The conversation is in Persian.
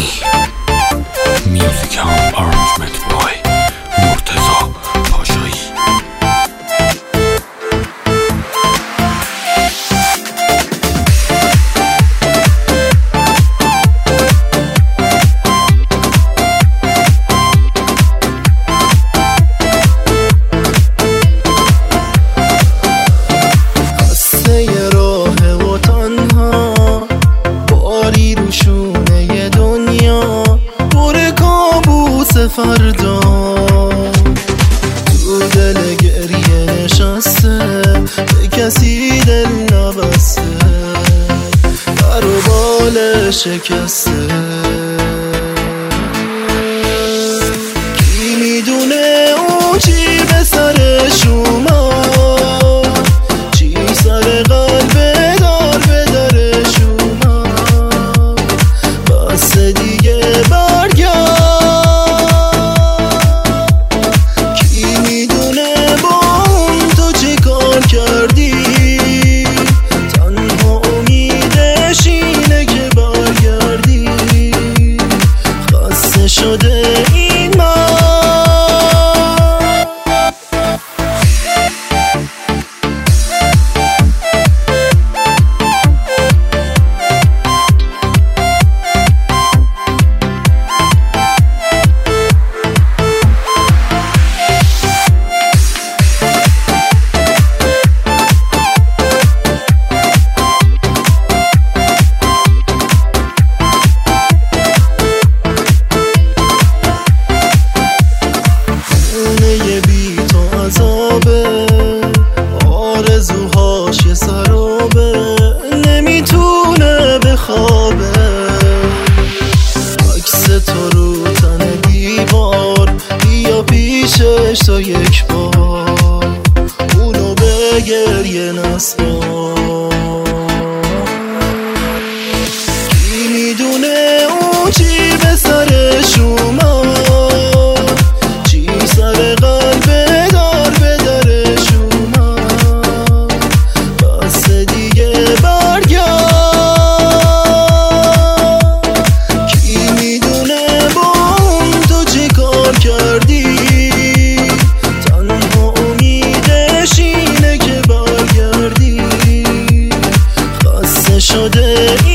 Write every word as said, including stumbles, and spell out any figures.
Music and arrangement by مرتضی پاشایی. قصه راه و تنها باری رو شونه دنیا پر کابوس فردا تو دل گریه نشسته به کسی دل نبسته در و بال شکسته. کی میدونه اون چی به سرش اومد، چی سر قلب دار به درش اومد. بس دیگه برگرد. کی میدونه با اون تو چی کار کردی، تنها امیدش اینه که برگردی. خسته شده این من، بی تو عذابه، آرزوهاش یه سرابه، نمیتونه بخوابه. عکس تو رو تن دیوار، بیا پیشش تا یک بار اونو به گریه نسپار. کی میدونه اون چی به سرش اومد، چی سر قلب دار به درش اومد. بس دیگه برگرد. کی میدونه با اون تو چی کار کردی، تنها امیدش اینه که برگردی. خسته شده